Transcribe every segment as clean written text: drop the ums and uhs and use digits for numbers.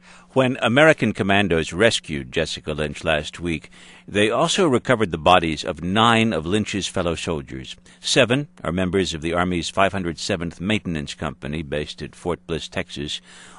When American commandos rescued Jessica Lynch last week, they also recovered the bodies of 9 of Lynch's fellow soldiers. 7 are members of the Army's 507th Maintenance Company, based at Fort Bliss, Texas.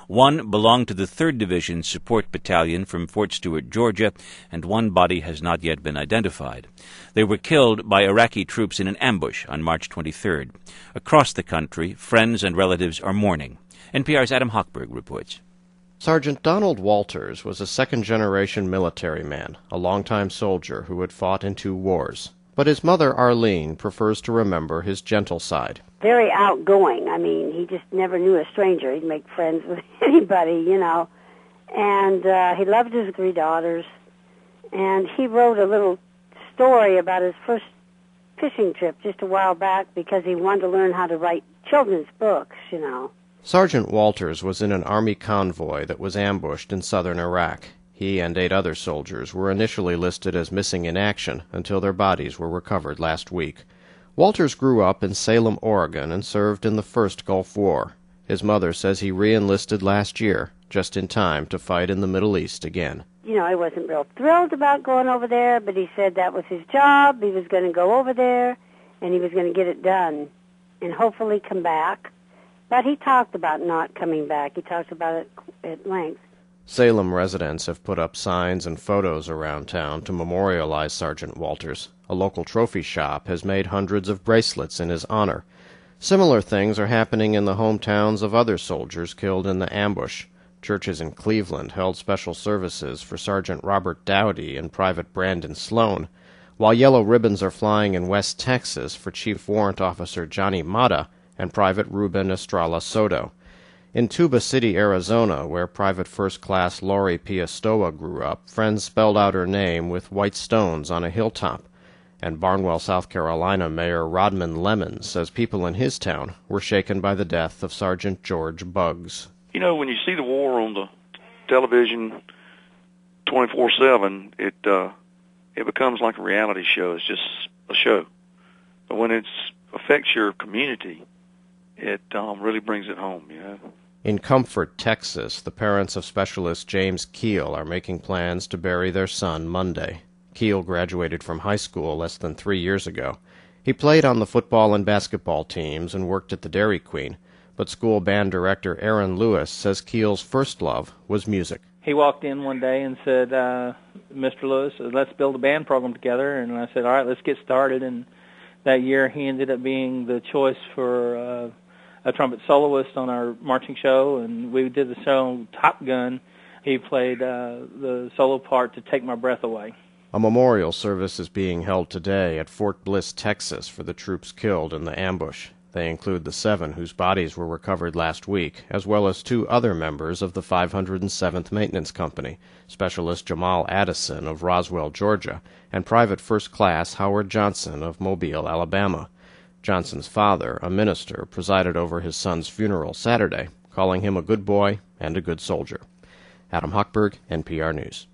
1 belonged to the 3rd Division Support Battalion from Fort Stewart, Georgia, and 1 body has not yet been identified. They were killed by Iraqi troops in an ambush on March 23rd. Across the country, friends and relatives are mourning. NPR's Adam Hochberg reports. Sergeant Donald Walters was a second-generation military man, a longtime soldier who had fought in 2 wars. But his mother, Arlene, prefers to remember his gentle side. Very outgoing. I mean, he just never knew a stranger. He'd make friends with anybody, you know. And he loved his 3 daughters. And he wrote a little story about his first fishing trip just a while back because he wanted to learn how to write children's books, you know. Sergeant Walters was in an Army convoy that was ambushed in southern Iraq. He and 8 other soldiers were initially listed as missing in action until their bodies were recovered last week. Walters grew up in Salem, Oregon, and served in the First Gulf War. His mother says he re-enlisted last year, just in time to fight in the Middle East again. You know, I wasn't real thrilled about going over there, but he said that was his job. He was going to go over there, and he was going to get it done, and hopefully come back. But he talked about not coming back. He talked about it at length. Salem residents have put up signs and photos around town to memorialize Sergeant Walters. A local trophy shop has made hundreds of bracelets in his honor. Similar things are happening in the hometowns of other soldiers killed in the ambush. Churches in Cleveland held special services for Sergeant Robert Dowdy and Private Brandon Sloan, while yellow ribbons are flying in West Texas for Chief Warrant Officer Johnny Mata and Private Ruben Estrella Soto. In Tuba City, Arizona, where Private First Class Lori Piastoa grew up, friends spelled out her name with white stones on a hilltop. And Barnwell, South Carolina Mayor Rodman Lemons says people in his town were shaken by the death of Sergeant George Buggs. You know, when you see the war on the television 24/7, it becomes like a reality show. It's just a show. But when it affects your community, it really brings it home, you know. In Comfort, Texas, the parents of specialist James Keel are making plans to bury their son Monday. Keel graduated from high school less than 3 years ago. He played on the football and basketball teams and worked at the Dairy Queen, but school band director Aaron Lewis says Keel's first love was music. He walked in one day and said, Mr. Lewis, let's build a band program together. And I said, all right, let's get started. And that year he ended up being the choice for a trumpet soloist on our marching show, and we did the show Top Gun. He played the solo part to Take My Breath Away. A memorial service is being held today at Fort Bliss, Texas, for the troops killed in the ambush. They include the 7 whose bodies were recovered last week, as well as 2 other members of the 507th Maintenance Company, Specialist Jamal Addison of Roswell, Georgia, and Private First Class Howard Johnson of Mobile, Alabama. Johnson's father, a minister, presided over his son's funeral Saturday, calling him a good boy and a good soldier. Adam Hochberg, NPR News.